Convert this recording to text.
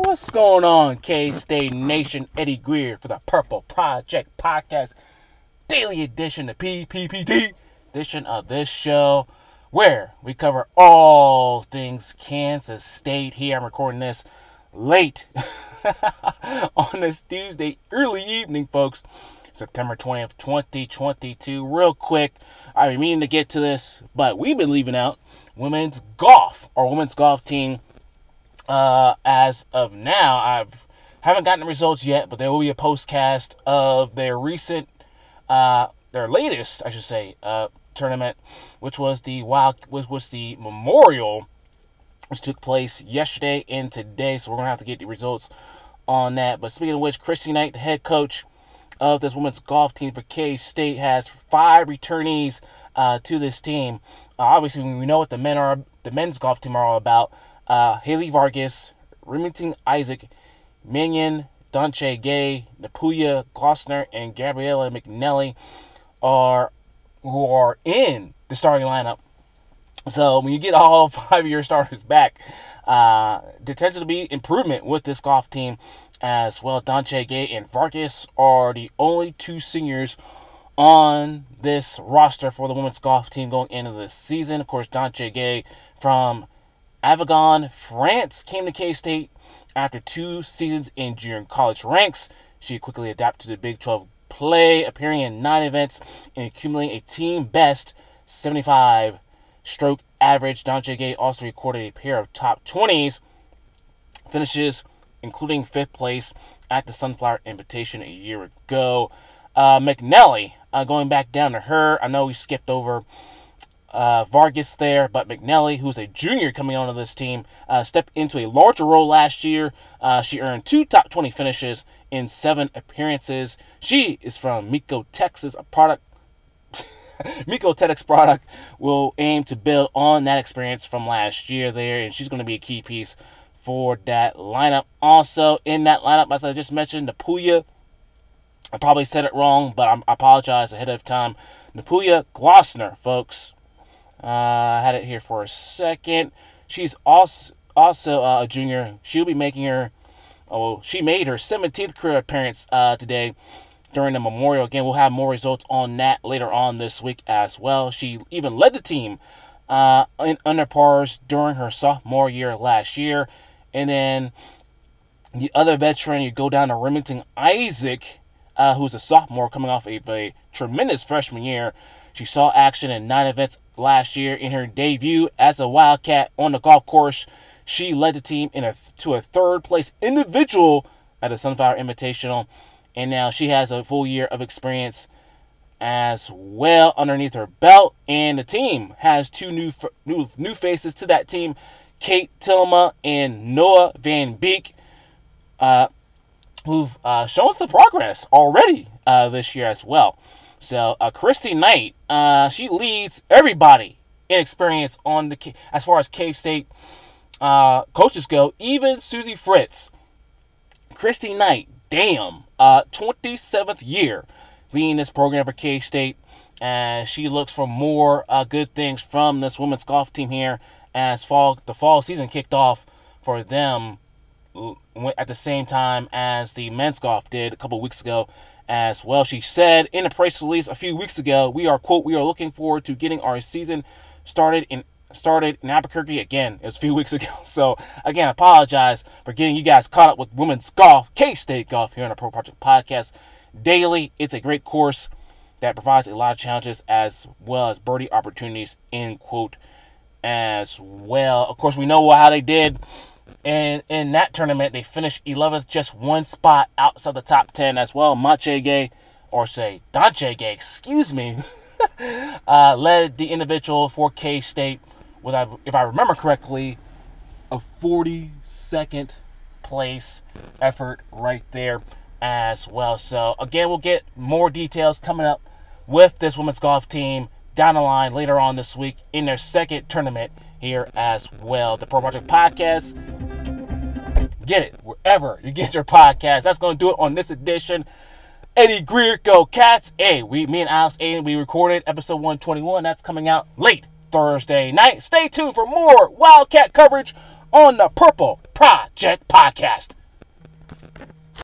What's going on, K-State Nation? Eddie Greer for the Purple Project Podcast Daily Edition, the PPPD edition of this show, where we cover all things Kansas State. Here I'm recording this late on this Tuesday early evening, folks. September 20th, 2022. Real quick, I've been meaning to get to this, but we've been leaving out women's golf, our women's golf team. As of now, haven't gotten the results yet, but there will be a postcast of their latest, I should say, tournament, which was the Memorial, which took place yesterday and today. So we're gonna have to get the results on that. But speaking of which, Christy Knight, the head coach of this women's golf team for K-State, has 5 returnees to this team. Obviously, we know what the men's golf team are all about. Haley Vargas, Remington Isaac, Minion, Dante Gay, Napuya Glossner, and Gabriella McNelly who are in the starting lineup. So when you get all 5 of your starters back, there tends to be improvement with this golf team as well. Dante Gay and Vargas are the only 2 seniors on this roster for the women's golf team going into this season. Of course, Dante Gay from Avignon, France, came to K-State after 2 seasons in junior college ranks. She quickly adapted to the Big 12 play, appearing in 9 events and accumulating a team best 75 stroke average. Dante Gay also recorded a pair of top 20s finishes, including 5th place at the Sunflower Invitation a year ago. McNelly, going back down to her, I know we skipped over Vargas there, but McNelly, who's a junior coming onto this team, stepped into a larger role last year. She earned 2 top 20 finishes in 7 appearances. She is from Mico, Texas, Mico Tedx product will aim to build on that experience from last year there, and she's going to be a key piece for that lineup. Also in that lineup, as I just mentioned, Napuya, I probably said it wrong, but I apologize ahead of time. Napuya Glossner, folks. I had it here for a second. She's also a junior. She'll be making she made her 17th career appearance today during the Memorial. Again, we'll have more results on that later on this week as well. She even led the team in under pars during her sophomore year last year. And then the other veteran, you go down to Remington Isaac, who's a sophomore coming off a tremendous freshman year. She saw action in 9 events last year. In her debut as a Wildcat on the golf course, she led the team to a 3rd place individual at the Sunflower Invitational, and now she has a full year of experience as well underneath her belt. And the team has 2 new faces to that team, Kate Tillema and Noah Van Beek, who've shown some progress already this year as well. So, Christy Knight, she leads everybody in experience as far as K-State coaches go, even Susie Fritz. Christy Knight, 27th year leading this program for K-State, and she looks for more good things from this women's golf team here as the fall season kicked off for them at the same time as the men's golf did a couple weeks ago as well. She said in a press release a few weeks ago, we are looking forward to getting our season started in Albuquerque. Again, it was a few weeks ago. So again, I apologize for getting you guys caught up with women's golf, K-State golf, here on the Pro Project Podcast Daily. It's a great course that provides a lot of challenges as well as birdie opportunities, end quote, as well. Of course, we know how they did. And in that tournament, they finished 11th, just 1 spot outside the top 10 as well. Dante Gay, led the individual for K-State with, if I remember correctly, a 42nd place effort right there as well. So, again, we'll get more details coming up with this women's golf team down the line later on this week in their 2nd tournament here as well. The Pro Project Podcast, get it wherever you get your podcast. That's going to do it on this edition. Eddie Greer, go Cats. Hey, me and Alex Aiden, we recorded episode 121. That's coming out late Thursday night. Stay tuned for more Wildcat coverage on the Purple Project Podcast.